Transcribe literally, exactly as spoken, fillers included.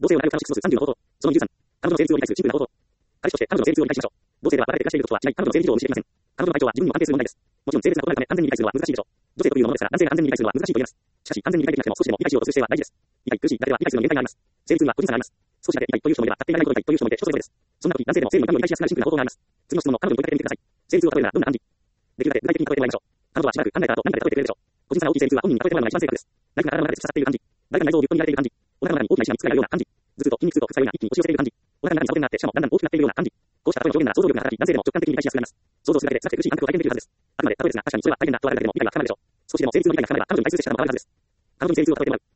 同性を与える可能指数さんじゅうの法則。そのにじゅうさん。彼女の生理痛を理解するシンプルな法則。彼氏として彼女の生理痛を理解しましょう。同性ではバラけて暮らしていることは違い、彼女の生理痛を無視できません。彼女の体調は自分にも安定する問題です。もちろん性別が異なるため完全に理解するのは難しいでしょう。女性というものですから男性が完全に理解するのは難しいと言えます。しかし完全に理解できなくても少しでも理解しようとする姿勢は大事です。理解、苦しいだけでは理解するのに限界があります。生理痛には個人差があります。少しだけ理解という人もいれば、全く理解という人もいて、人それぞれです。そんな時、男性でも生理の痛みを理解しやすくなるシンプルな方法があります。次の質問の彼女に問いかけてみてください。生理痛を例えるならどんな感じ？できるだけ具体的に例えてもらいましょう。彼女はしばらく考えた後何かで例えてくれるでしょう。個人差が大きい生理痛は本人に例えてもらうのが一番正確です。大事な体の中で突き刺さっている感じ。誰かの内臓をぎゅっと握られている感じ。お腹の中に大きな石が見つかるような感じ。頭痛と筋肉痛と副作用が一気に押し寄せている感じ。お腹の中にサボテンがあって、しかもだんだん大きくなっているような感じ。こうした例えの表現なら想像力が働き、男性でも直感的に理解しやすくなります。想像するだけで辛くて苦しい感覚を体験できるはずです。あくまで例えですが、確かにそれは大変なとあるだけでも理解が深まるでしょう。少しでも生理痛の理解が深まれば、彼女に対する接し方も変わるはずです。彼女に生理痛を例えてもらう。